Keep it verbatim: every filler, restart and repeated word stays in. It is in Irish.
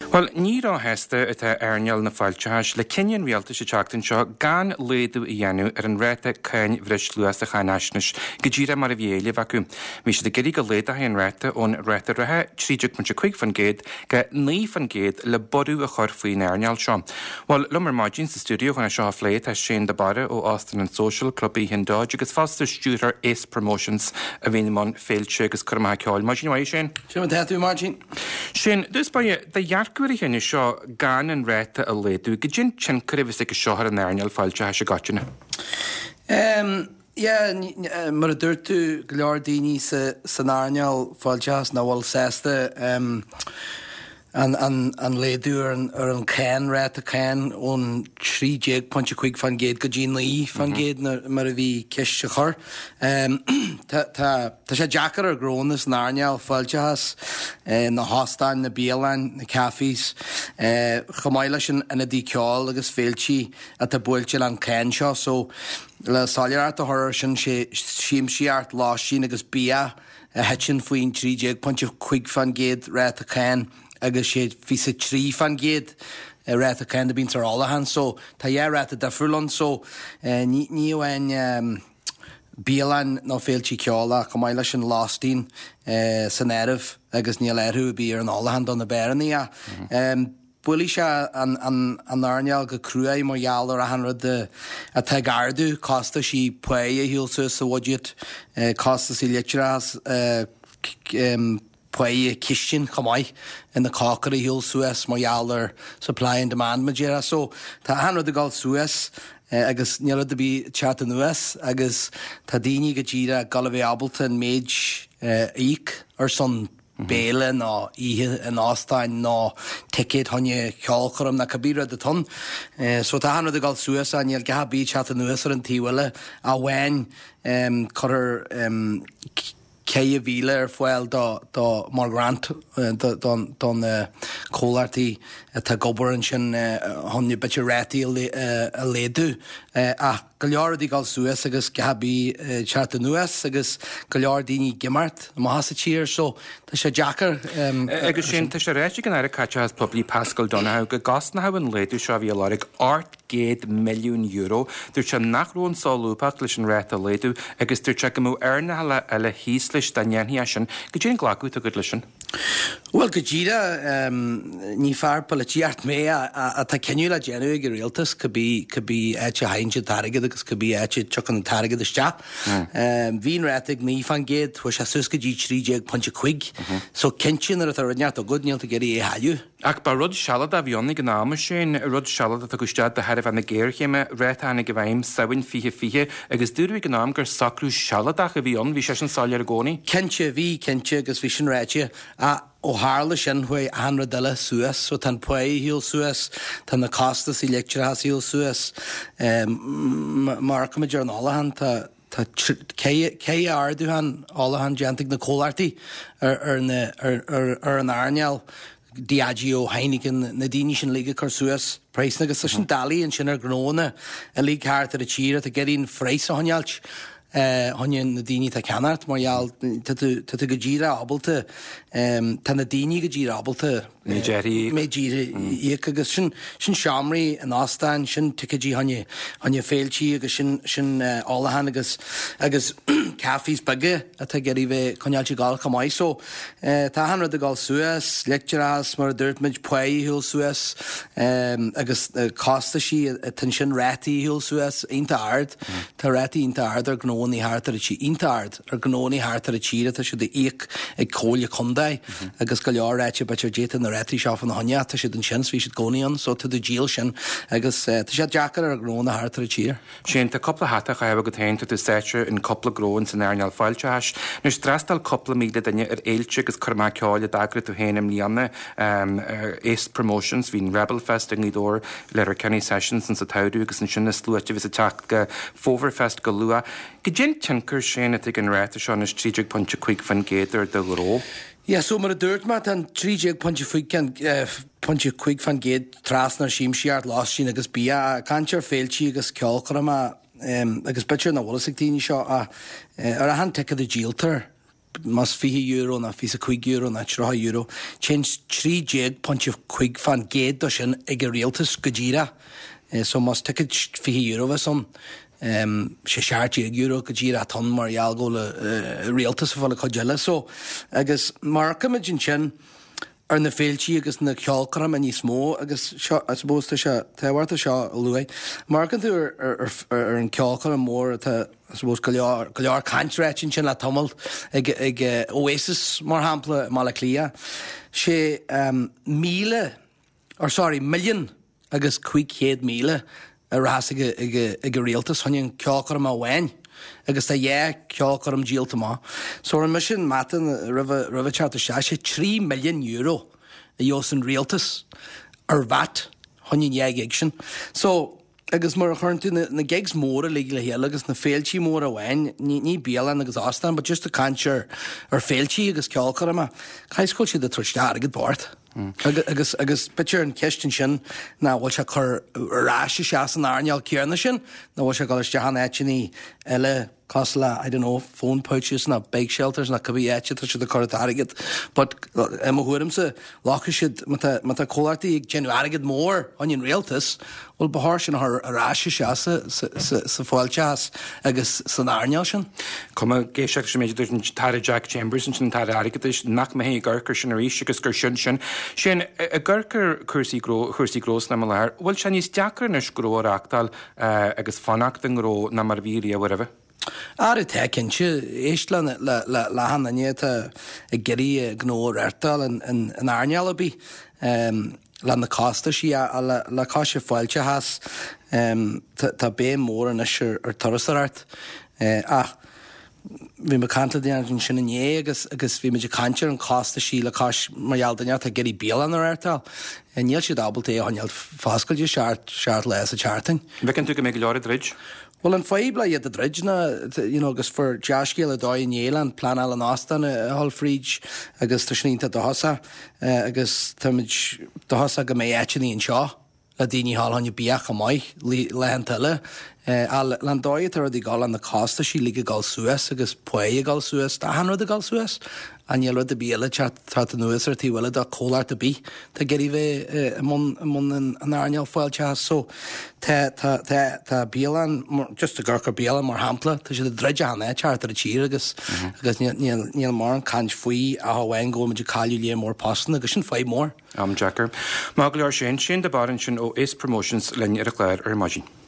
Well, ní rá heasta atá airneal na fáilteas le cinnean rialta sé teachtain seo gan léadú i dhéanú ar an réite cain bhris luas a chanáisnis go ddíra mar a bhéile acu. Bhí sé de geirí go léad a haon réite ón réite rathe tríide chun chuig fan géad go ní fan géad le bodú a chur faoin airneal seo. Well, lumar máidín sa stúdio chuna seo phléad a sé de bara ó Austin and Social Club í Hindáid agus fásta stúrar Ace Promotions a bhíon man féilte agus chumá ceáil. Máidín bhaid sin? Sin an teú Máidín. Sin, dus ba de jarcuir henne seo gan an réite a léadú, go djin sin curibhis ag seohar an airneal fáilte a se gatina? Um, yeah, mar a dúirtú go leor daoine san airneal fáilte na bhfuil sésta um, an, an, an léadú ar an, ar an cain réite cain ón trídéag pointe chuig fan géad go dtíon í fan géad mar a bhí ceiste chur. Um, Tá sé deacar ar grónas na airneal fáilte na hástein, na bíalain, na caffís, chomáile sin ina dí ceáil agus féiltí a tá buailte an cain seo, so le sáileart a thuir sin sé siamsíart láisín agus bia a hetin faoin trídéag pointe chuig fan géad réite cain agus sé fi sa trí fan géad réite cain a bín tar álahan, so tá dhé réite de friúlan, so ní bhain bíalain nó féiltí ceála go maiile sin lástín san éirih agus níl éirthú bí ar an álahan don na bérannaí a. Buailí se an airneal go cruaí mar gheallar a hanrad a te gardú, costa sí pué a hiúlsa sa bhaidiad, costa sí leitras pué kistin chomáid in na cácar a hiúl Suez mar gheallar supply and demand maéra, so tá hanrad a gáil Suez agus níl a bí chat nuas agus tá daoine go ddíra galbh abalta an méid íc ar son béle ná ihe an ástein ná ticket honne ceolchom na cabíra de ton. So tá hanrad a gáil Suez a níl gahabí chat nuas ar an tíhile a bhain chuir cé a bhíle ar foiil dá mar grant don cólartaí tá gobar an sin honne bitte réitaí a léadú. A go leor dí gáil Suez agus gahabí chat nuas agus go leor daoine gimart má hasa tíir, so tá sé deacar. Agus sin tá sé réite gan ar a caite has poblí Pascal Donahue go gas na haban léadú seo bhí láric art géad milliún euro. Dúir se nachrún sáúpat leis an réite léadú agus dúir se go mú airna le eile híos leis danéanhí sin go dtíon ghlaú a go lei sin. Well, go ddíra ní fear políart mé a tá ceú le déanú go réaltas go bí éite hainte tarigad agus go bí éite tuchan an tarigad is teap. Bhín réiteigh ní fan géad thu se sus go dtí trídéag pointe chuig, so cinsin ar a rinneart a godnealt a geirí é haú. Ach ba rud sealad a bhíonna go náama sin rud sealad a goistead de heirh anna géirchéime réitena go bhhaim saoin fiche fiche agus dúirhí go nám gur sacrú sealadach a bhíon bhí sé sin sáile ar gcónaí. Cinse bhí cinse agus bhí sin réite a ó hála sin chuoi anra deile Suez, so tan pué híl Suez, tan na costas í lecturás híl Suez, mar go maidir an álahan tá cé ardúhan álahan deantaigh na cólartaí ar an airneal Diageo, Heineken, na daoine sin líga chu Suez, preisna agus sin dalí an sin ar gróna a lí ceart ar a tíre a geirín fréis a honnealt. Honne na daoine tá ceanart mar gheall tá go ddíra ábalta tá na daoine go ddíra ábalta mé ddíra íoc agus sin sin seamraí an ástein sin tucadí honne honne féiltí agus sin sin álahan agus agus caffís bage a tá geirí bheith conealtí gáil chamáid, so tá hanrad a gáil Suez, lecturás mar a dúirtmid pué hiúil Suez agus costa sí tan sin réitaí hiúil Suez ionta ard, tá réitaí ionta ard ar gnó ní hátar a tí intard ar gnóí hátar a tíre tá si de íic ag cóla chundaid agus go leor réite betir déta na réití seo fan na honne tá si den sin hí si gcóíon, so tá do díal sin agus tá sé deacar ar gróna hátar a tír. Sin tá coppla hata a hebh go taonnta tú séite in coppla gróin san airneal fáilteas, nus strastal coppla míle daine ar éilte agus chumá ceáile dagra tú héanam líanna Ace Promotions hín Rebel Fest in Nídór le ar Kenny Sessions an sa taú agus an sinna slúite vis a teach go Foverfest go lua. Go djin tinker sin at ag an réite seán is trídéag pointe chuig fan géad ar do ró? Ja, so mar a dúirt mat an trídéag pointe pointe chuig fan géad trasnar síimsíart lásín agus bí a cantir féiltí agus ceolchom a agus bitir na bhlasig daoine seo a ar a han teice a díaltar mas fihi euro na fi a quick euro na tra euro change three jeg punch of quick fan gate doshin ag realtas gajira so mas ticket fihi euro some um she share jeg euro gajira ton mar yalgo realtas for the cojella so I guess mark imagine chin ar na féiltí agus na ceolcaram a níos mó agus I suppose tá se táhhairta seo luai marcan tú ar ar an ceolcaram mór tá I suppose go leor go leor caintreatin sin le tomult ag ag Oasis mar hampla mala clia sé um míle or sorry million agus cuig chéad míle a ras ag ag ag réaltas hanin ceolcaram a bhain agus tá dhé ceolcaram díalta má. So an mission matan rih rih charta se sé three million euro a dheos an réaltas ar vat hanin dhé gig sin. So agus mar chuintú na gigs móra le le héal agus na féiltí mór a bhain ní ní bélan agus astan, but just a cantir ar féiltí agus ceolcaram a caiscoil siad a trúiste agad bort. agus agus bitir an ceistin sin na bhil se chur ráise seas an airneal céarna sin na bhil se goiste han éitiní eile cos le I don't know phone pouches na bake shelters na cabbí éite tá siad a chur agad, but am thuirim sa lácha siad mata cóirtaí ag genú agad mór anin réaltas bhfuil bethir sin ar ráise seas sa fáilteas agus san airneal sin. Cuma géiseach sem méidir an tar Jack Chambers sin tar agad is nach mé hé ggurchar sin a ríis agus gur sin sin sin a ggurchar chuirsaí chuirsaí grós na leir bhfuil se níos deachar na scró achtal agus fannacht an gró na mar bhírí a bhfuirh. Ar y te cynse, eistlan la hanna ni ta y gyrru gnôr ertal yn arnial o bi. Lan na costa si a la cosio ffailtio has ta be môr yn eisiau ar torres ar art. A fi ma canta di an sin yn ie agos fi ma di cantir yn costa si la cos marial dynia ta gyrru bilan ar ertal. Niel si dabl te honial fasgol di siart les a charting. Fe can tu gymig lor dridge? Well, an faibla iad a dridna, you know, agus for Jashgil a dói in Yélan, plan al an Ostan, a hol fríd, agus tashnínta dohosa, agus tamid dohosa go mé etchini in seo, la dini hal hanyu biach a mai, lehan tala, al lan dói tar di gal an na costa si liga gal Suez, agus poe gal Suez, da han rud a gal Suez, an yel rud a biela chat trat an uas ar ti wela da colar ta bi, ta geri ve amon an arnial foil chas, so ta ta ta ta bielan just a gurka bielan mar hampla ta si the dredja han e chart ar a chir agus agus niel mar an canj fui a hawen go me calu le more passen agus sin fai more am Jacker. Maglar sin sin de barin sin o is promotions lenne ar a clair ar imagine.